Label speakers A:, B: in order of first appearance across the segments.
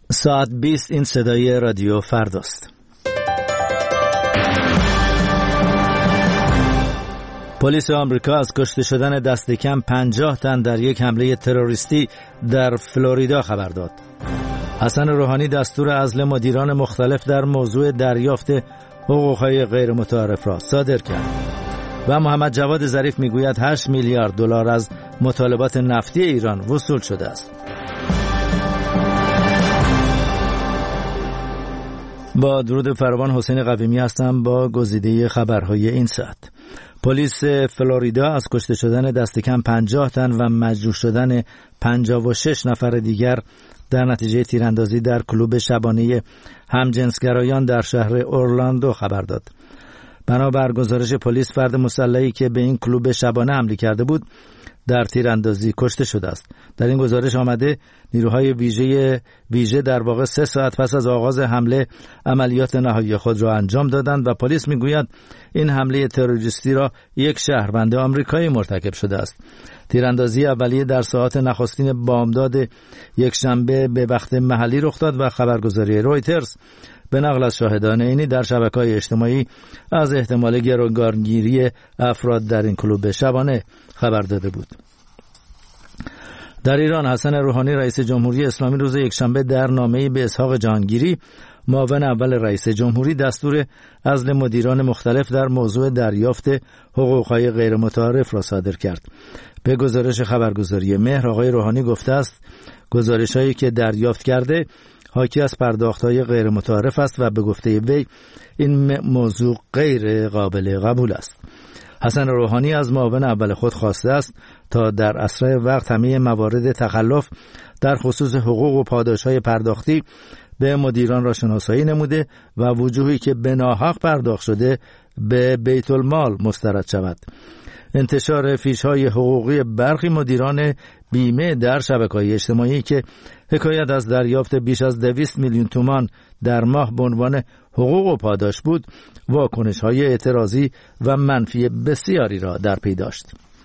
A: ساعت 20 این صدای رادیو فرداست. پلیس آمریکا از کشته شدن دست کم 50 تن در یک حمله تروریستی در فلوریدا خبر داد. حسن روحانی دستور عزل مدیران مختلف در موضوع دریافت حقوقهای غیر متعارف را صادر کرد. و محمد جواد ظریف میگوید 8 میلیارد دلار از مطالبات نفتی ایران وصول شده است. با درود فراوان، حسین قویمی هستم با گزیده خبرهای این ساعت. پلیس فلوریدا از کشته شدن دست کم 50 تن و مجروح شدن 56 نفر دیگر در نتیجه تیراندازی در کلوب شبانه همجنسگرایان در شهر اورلاندو خبر داد. بنابر گزارش پلیس، فرد مسلحی که به این کلوب شبانه حمله کرده بود در تیراندازی کشته شده است. در این گزارش آمده نیروهای ویژه در واقع 3 ساعت پس از آغاز حمله عملیات نهایی خود را انجام دادند و پلیس میگوید این حمله تروریستی را یک شهروند آمریکایی مرتکب شده است. تیراندازی اولیه در ساعات نخستین بامداد یک شنبه به وقت محلی رخ داد و خبرگزاری رویترز به نقل از شاهدان عینی در شبکه‌های اجتماعی از احتمال گروگانگیری افراد در این کلوب شبانه خبر داده بود. در ایران، حسن روحانی رئیس جمهوری اسلامی روز یکشنبه در نامه‌ای به اسحاق جهانگیری، معاون اول رئیس جمهوری، دستور عزل مدیران مختلف در موضوع دریافت حقوقهای غیر متعارف را صادر کرد. به گزارش خبرگزاری مهر، آقای روحانی گفته است گزارش‌هایی که دریافت کرده حاکی از پرداخت‌های غیر متعارف است و به گفته وی این موضوع غیر قابل قبول است. حسن روحانی از معاون اول خود خواسته است تا در اسرع وقت همه موارد تخلف در خصوص حقوق و پاداش‌های پرداختی به مدیران را شناسایی نموده و وجوهی که به ناحق پرداخت شده به بیت المال مسترد شود. انتشار فیش‌های حقوقی برخی مدیران بیمه در شبکه‌های اجتماعی که حکایت از دریافت بیش از 200 میلیون تومان در ماه به عنوان حقوق و پاداش بود، واکنش‌های اعتراضی و منفی بسیاری را در پی داشت.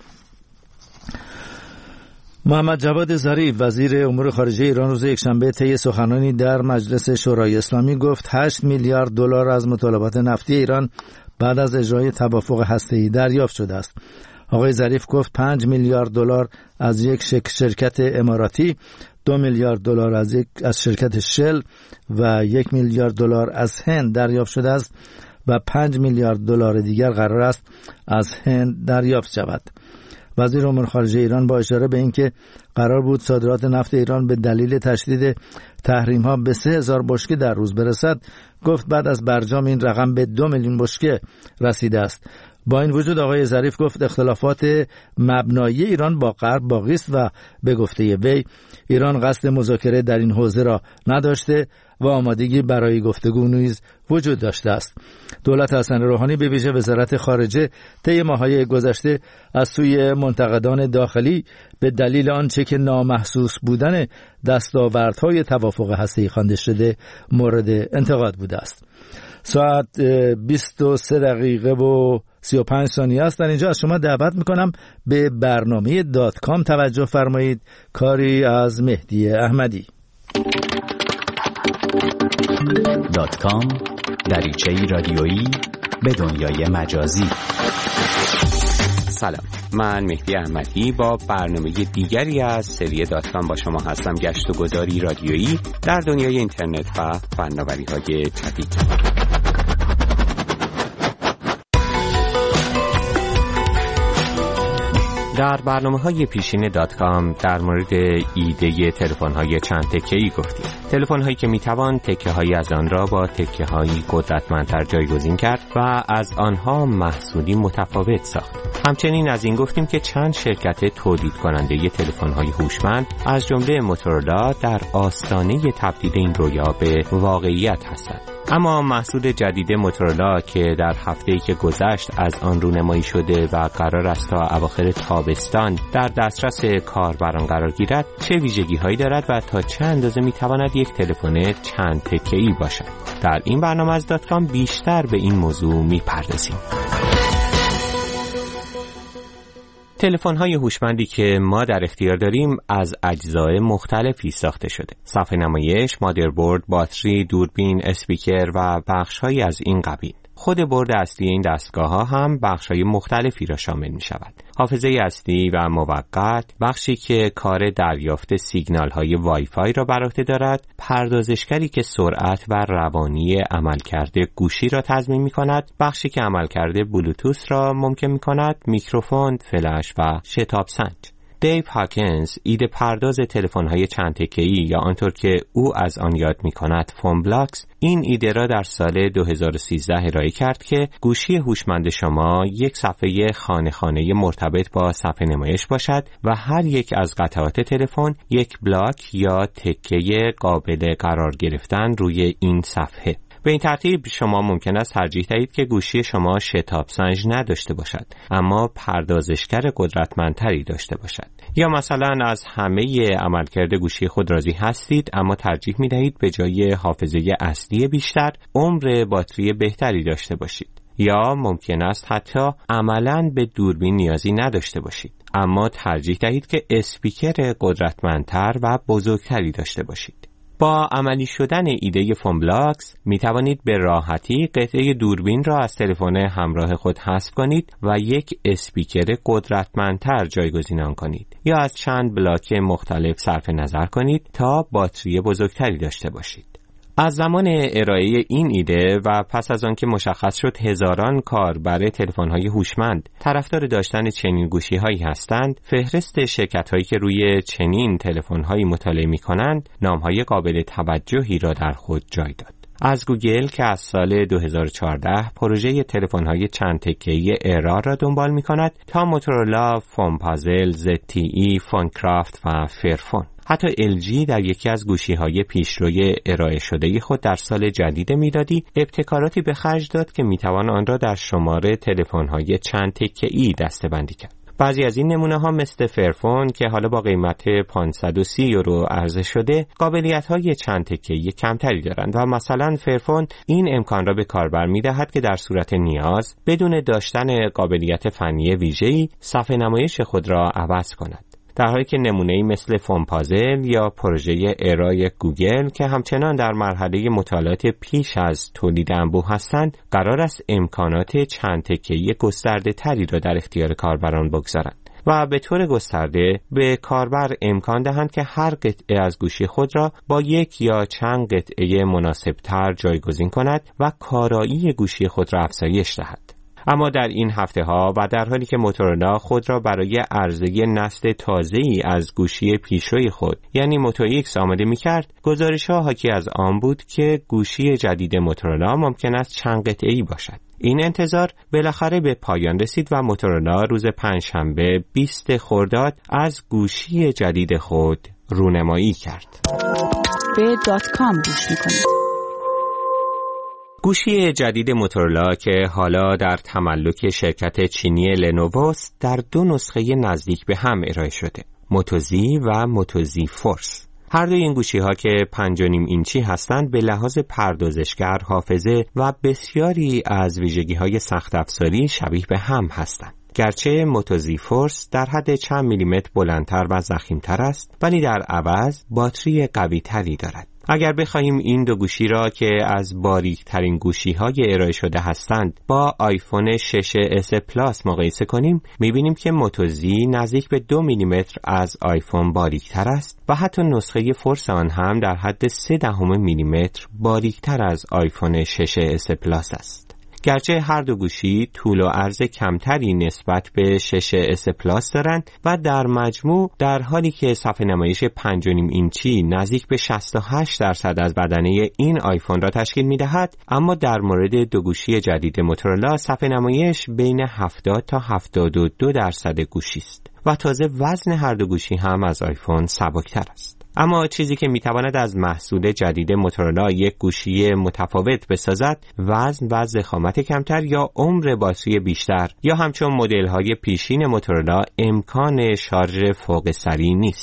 A: محمد جواد ظریف وزیر امور خارجه ایران روز یکشنبه طی سخنرانی در مجلس شورای اسلامی گفت 8 میلیارد دلار از مطالبات نفتی ایران بعد از اجرای توافق هسته‌ای دریافت شده است. آقای ظریف گفت 5 میلیارد دلار از یک شرکت اماراتی، 2 میلیارد دلار از شرکت شل و 1 میلیارد دلار از هند دریافت شده است و 5 میلیارد دلار دیگر قرار است از هند دریافت شود. وزیر امور خارجه ایران با اشاره به اینکه قرار بود صادرات نفت ایران به دلیل تشدید تحریم‌ها به 3000 بشکه در روز برسد، گفت بعد از برجام این رقم به 2 میلیون بشکه رسیده است. با این وجود آقای ظریف گفت اختلافات مبنایی ایران با غرب باقی است و به گفته وی ایران قصد مذاکره در این حوزه را نداشته و آمادگی برای گفتگو نیز وجود داشته است. دولت حسن روحانی به ویژه وزارت خارجه طی ماه‌های گذشته از سوی منتقدان داخلی به دلیل آنچه که نامحسوس بودن دستاوردهای توافق هسته‌ای خوانده شده مورد انتقاد بوده است. ساعت 23 دقیقه و 35 ثانیه است. در اینجا از شما دعوت میکنم به برنامه .com توجه فرمایید، کاری از مهدی احمدی.
B: .com دریچه‌ای رادیویی به دنیای مجازی.
C: سلام، من مهدی احمدی با برنامه دیگری از سری .com با شما هستم. گشت و گذاری رادیویی در دنیای اینترنت و فناوری‌های جدید. در برنامه‌های پیشین .com در مورد ایده تلفن‌های چند تکه‌ای گفتیم. تلفن‌هایی که می‌توان تکه‌هایی از آن را با تکه‌هایی قدرتمندتر جایگزین کرد و از آنها محصولی متفاوت ساخت. همچنین از این گفتیم که چند شرکت تولید کننده تلفن‌های هوشمند از جمله موتورولا در آستانه تبدیل این رویا به واقعیت هستند. اما محصول جدید موتورولا که در هفته‌ای که گذشت از آن رونمایی شده و قرار است تا اواخر تابستان در دسترس کاربران قرار گیرد، چه ویژگی‌هایی دارد و تا چه اندازه می‌تواند یک تلفن چند تکه‌ای باشد؟ در این برنامه از .com بیشتر به این موضوع می‌پردازیم. تلفن‌های هوشمندی که ما در اختیار داریم از اجزای مختلفی ساخته شده. صفحه نمایش، مادربرد، باتری، دوربین، اسپیکر و بخش‌هایی از این قبیل. خود برد اصلی این دستگاه‌ها هم بخش‌های مختلفی را شامل می‌شود. حافظه اصلی و موقت، بخشی که کار دریافت سیگنال‌های وای فای را بر عهده دارد، پردازشگری که سرعت و روانی عملکرد گوشی را تضمین می‌کند، بخشی که عملکرد بلوتوث را ممکن می‌کند، میکروفون، فلش و شتاب سنج. دیو هاکینز ایده پرداز تلفن‌های چند تکه‌ای یا آنطور که او از آن یاد می‌کند فون بلاکس این ایده را در سال 2013 ارائه کرد که گوشی هوشمند شما یک صفحه خانه مرتبط با صفحه نمایش باشد و هر یک از قطعات تلفن یک بلاک یا تکه قابل قرار گرفتن روی این صفحه. به این ترتیب شما ممکن است ترجیح دهید که گوشی شما شتاب سنج نداشته باشد اما پردازشگر قدرتمندتری داشته باشد، یا مثلا از همه عملکرد گوشی خود راضی هستید اما ترجیح می دهید به جای حافظه اصلی بیشتر عمر باتری بهتری داشته باشید، یا ممکن است حتی عملاً به دوربین نیازی نداشته باشید اما ترجیح دهید که اسپیکر قدرتمندتر و بزرگتری داشته باشید. با عملی شدن ایده فون بلاکس می توانید به راحتی قطعه دوربین را از تلفن همراه خود حذف کنید و یک اسپیکر قدرتمندتر جایگزین آن کنید، یا از چند بلاک مختلف صرف نظر کنید تا باتری بزرگتری داشته باشید. از زمان ارائه این ایده و پس از آن که مشخص شد هزاران کاربر تلفن‌های هوشمند طرفدار داشتن چنین گوشی‌هایی هستند، فهرست شرکت‌هایی که روی چنین تلفن‌هایی مطالعه می‌کنند نام‌های قابل توجهی را در خود جای داد. از گوگل که از سال 2014 پروژه تلفن‌های چند تکه‌ای ایرا را دنبال می‌کند تا موتورولا، فونپازل، ZTE، فونکرافت و فرفون. حتی LG در یکی از گوشی‌های پیشروی ارائه شده خود در سال جدید میلادی ابتکاراتی به خرج داد که میتوان آن را در شماره تلفن‌های چند تکه‌ای دسته‌بندی کرد. بعضی از این نمونه‌ها مثل فرفون که حالا با قیمت 530 یورو عرضه شده، قابلیت‌های چند تکه‌ای کمتری دارند و مثلا فرفون این امکان را به کاربر می‌دهد که در صورت نیاز بدون داشتن قابلیت فنی ویژه‌ای صفحه نمایش خود را عوض کند. در حالی که نمونه‌ای مثل فونپازل یا پروژه ارائه گوگل که همچنان در مرحله مطالعات پیش از تولید انبوه هستند، قرار است امکانات چند تکه‌ای گسترده‌تری را در اختیار کاربران بگذارند و به طور گسترده به کاربر امکان دهند که هر قطعه از گوشی خود را با یک یا چند قطعه مناسب‌تر جایگزین کند و کارایی گوشی خود را افزایش دهد. اما در این هفته‌ها و در حالی که موتورولا خود را برای عرضه نسل تازه‌ای از گوشی پیشروی خود یعنی موتو ایکس آماده می‌کرد، گزارش‌ها حاکی از آن بود که گوشی جدید موتورولا ممکن است چند قطعه‌ای باشد. این انتظار بالاخره به پایان رسید و موتورولا روز پنجشنبه 20 خرداد از گوشی جدید خود رونمایی کرد.
D: به .com گوش می‌کنید.
C: گوشی جدید موتورولا که حالا در تملک شرکت چینی لنووست در دو نسخه نزدیک به هم ارائه شده، موتوزی و موتوزی فورس. هر دوی این گوشی‌ها که 5.5 اینچی هستند به لحاظ پردازشگر، حافظه و بسیاری از ویژگی‌های سخت افزاری شبیه به هم هستند. گرچه موتوزی فورس در حد چند میلیمتر بلندتر و ضخیم‌تر است، ولی در عوض باتری قوی‌تری دارد. اگر بخواهیم این دو گوشی را که از باریک‌ترین گوشی‌های ارائه شده هستند با آیفون 6s پلاس مقایسه کنیم، می‌بینیم که موتوزی نزدیک به 2 میلیمتر از آیفون باریک‌تر است و حتی نسخه فورس آن هم در حد 0.3 میلیمتر باریک‌تر از آیفون 6s پلاس است. گرچه هر دو گوشی طول و عرض کمتری نسبت به 6s پلاس دارند و در مجموع در حالی که صفحه نمایش 5.5 اینچی نزدیک به 68% از بدنه این آیفون را تشکیل می‌دهد، اما در مورد دو گوشی جدید موتورولا صفحه نمایش بین 70 تا 72% گوشی است و تازه وزن هر دو گوشی هم از آیفون سبکتر است. اما چیزی که میتواند از محصول جدید موتورولا یک گوشی متفاوت بسازد، وزن و ضخامت کمتر یا عمر باتری بیشتر یا همچون مدل‌های پیشین موتورولا امکان شارژ فوق سریع نیست.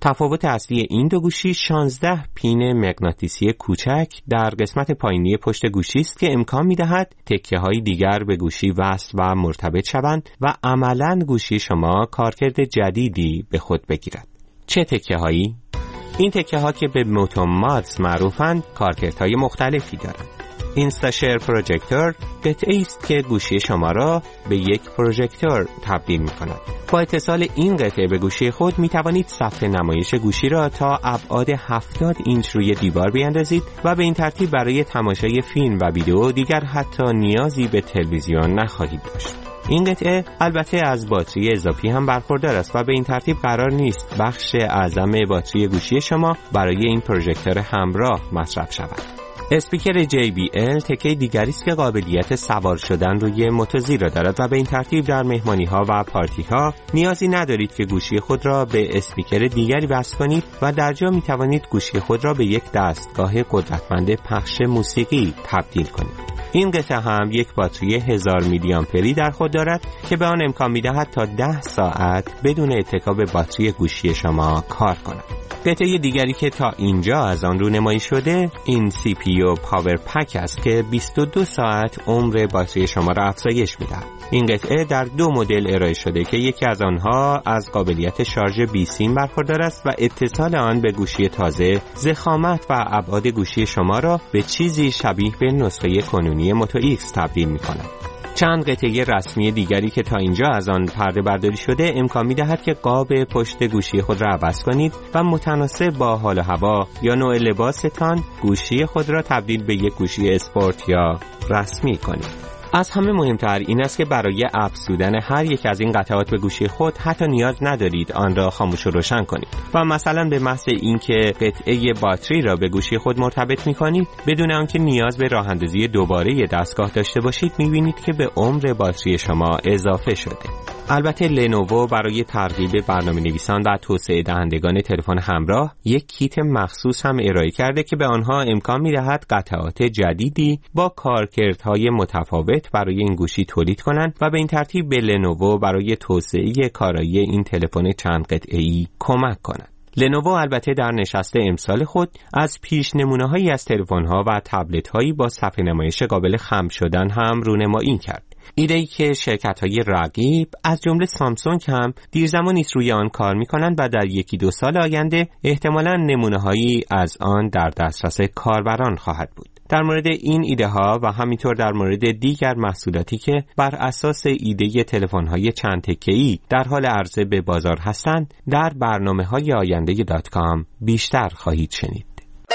C: تفاوت اصلی این دو گوشی 16 پین مغناطیسی کوچک در قسمت پایینی پشت گوشی است که امکان می‌دهد تکه‌های دیگر به گوشی وصل و مرتبط شوند و عملاً گوشی شما کارکرد جدیدی به خود بگیرد. چه تکه‌هایی؟ این تکه‌ها که به موتومادز معروفند کارکردهای مختلفی دارند. اینستاشر پروژکتور قطعه‌ای است که گوشی شما را به یک پروژکتور تبدیل می‌کند. با اتصال این قطعه به گوشی خود می‌توانید صفحه نمایش گوشی را تا ابعاد 70 اینچ روی دیوار بیاندازید و به این ترتیب برای تماشای فیلم و ویدیو دیگر حتی نیازی به تلویزیون نخواهید داشت. این قطعه البته از باتری اضافی هم برخوردار است و به این ترتیب قرار نیست بخش اعظم باتری گوشی شما برای این پروژکتور همراه مصرف شود. اسپیکر JBL تکه دیگری است که قابلیت سوار شدن روی موتوزی را دارد و به این ترتیب در مهمانی‌ها و پارتی‌ها نیازی ندارید که گوشی خود را به اسپیکر دیگری وصل کنید و در جا می‌توانید گوشی خود را به یک دستگاه قدرتمند پخش موسیقی تبدیل کنید. این قطعه هم یک باتری 1000 میلی آمپری در خود دارد که به آن امکان می‌دهد تا 10 ساعت بدون اتکا به باتری گوشی شما کار کند. قطعه دیگری که تا اینجا از آن رونمایی شده این CPU پاور پک است که 22 ساعت عمر باتری شما را افزایش می‌دهد. این قطعه در 2 مدل ارائه شده که یکی از آنها از قابلیت شارژ بی‌سیم برخوردار است و اتصال آن به گوشی تازه ضخامت و ابعاد گوشی شما را به چیزی شبیه به نسخه کنونی موتو ایکس تبدیل می‌کند. چند قطعه رسمی دیگری که تا اینجا از آن پرده برداری شده امکان می‌دهد که قاب پشت گوشی خود را عوض کنید و متناسب با حال و هوا یا نوع لباستان گوشی خود را تبدیل به یک گوشی اسپورت یا رسمی کنید. از همه مهمتر این است که برای افزودن هر یک از این قطعات به گوشی خود حتی نیاز ندارید آن را خاموش و روشن کنید و مثلا به محض اینکه قطعه باتری را به گوشی خود مرتبط می‌کنید بدون آنکه نیاز به راه‌اندازی دوباره دستگاه داشته باشید می‌بینید که به عمر باتری شما اضافه شده. البته لنوو برای ترغیب برنامه‌نویسان و توسعه دهندگان تلفن همراه یک کیت مخصوص هم ارائه کرده که به آنها امکان می‌دهد قطعات جدیدی با کارکردهای متفاوت برای این گوشی تولید کنند و به این ترتیب به لنوو برای توسعه کارایی این تلفن چند قطعه‌ای کمک کنند. لنوو البته در نشست امسال خود از پیش نمونه‌هایی از تلفن‌ها و تبلت‌هایی با صفحه نمایش قابل خم شدن هم رونمایی کرد. ایده‌ای که شرکت‌های رقیب از جمله سامسونگ هم دیر زمانی است روی آن کار می‌کنند و در 1-2 سال آینده احتمالاً نمونه‌هایی از آن در دسترس کاربران خواهد بود. در مورد این ایده ها و همینطور در مورد دیگر محصولاتی که بر اساس ایده تلفن‌های چند تکه‌ای در حال عرضه به بازار هستند در برنامه‌های آینده .com بیشتر خواهید شنید.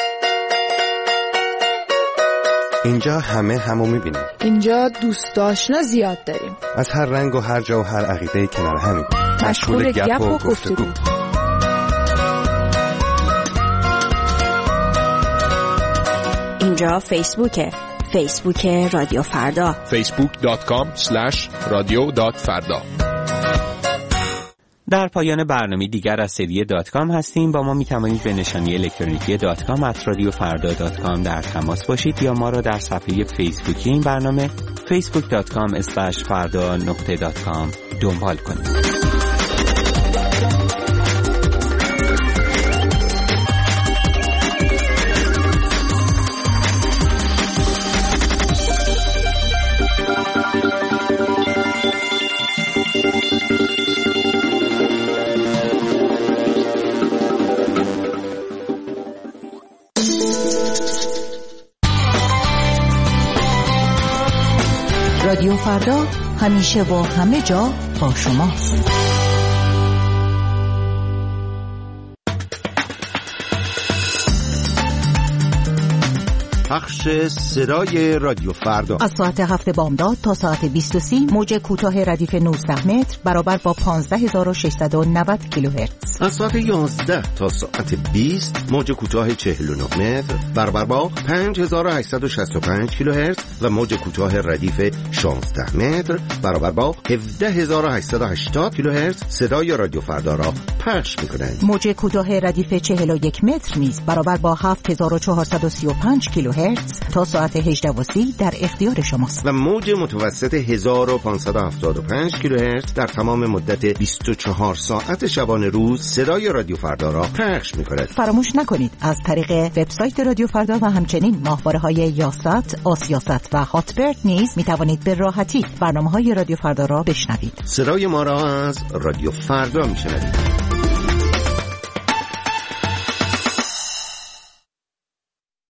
E: اینجا همو می‌بینیم.
F: اینجا دوست آشنا زیاد داریم.
E: از هر رنگ و هر جا و هر عقیده کنار همیم.
F: مشغول گپ و گفتگو.
D: اینجا فیسبوک رادیو فردا.
G: facebook.com/radio.farda.
C: در پایان برنامه دیگر از سری .com هستیم. با ما می توانید به نشانی الکترونیکی .com@radiofarda.com در تماس باشید یا ما را در صفحه فیسبوکی این برنامه facebook.com/farda.com دنبال کنید.
H: رادیو فردا همیشه و همه جا با شما.
I: پخش صدای رادیو فردا
H: از ساعت 7 بامداد تا ساعت 20:30 موج کوتاه ردیف 19 متر برابر با 15690 کیلوهرتز.
I: از ساعت 11 تا ساعت 20 موج کوتاه 49 متر برابر با 5865 کیلوهرتز و موج کوتاه ردیف 16 متر برابر با 17880 کیلوهرتز صدای رادیو فردا را پخش می‌کنند.
H: موج کوتاه ردیف 41 متر نیز برابر با 7435 کیلوهرتز تا ساعت 18:30 در اختیار شماست.
I: و موج متوسط 1575 کیلوهرتز در تمام مدت 24 ساعت شبانه روز صدای رادیو فردا را پخش می‌کند.
H: فراموش نکنید از طریق وبسایت رادیو فردا و همچنین ماهواره‌های یاست، آسیاست و هاتبرد نیز می‌توانید به راحتی برنامه‌های رادیو فردا را بشنوید.
I: صدای ما را از رادیو فردا می‌شنوید.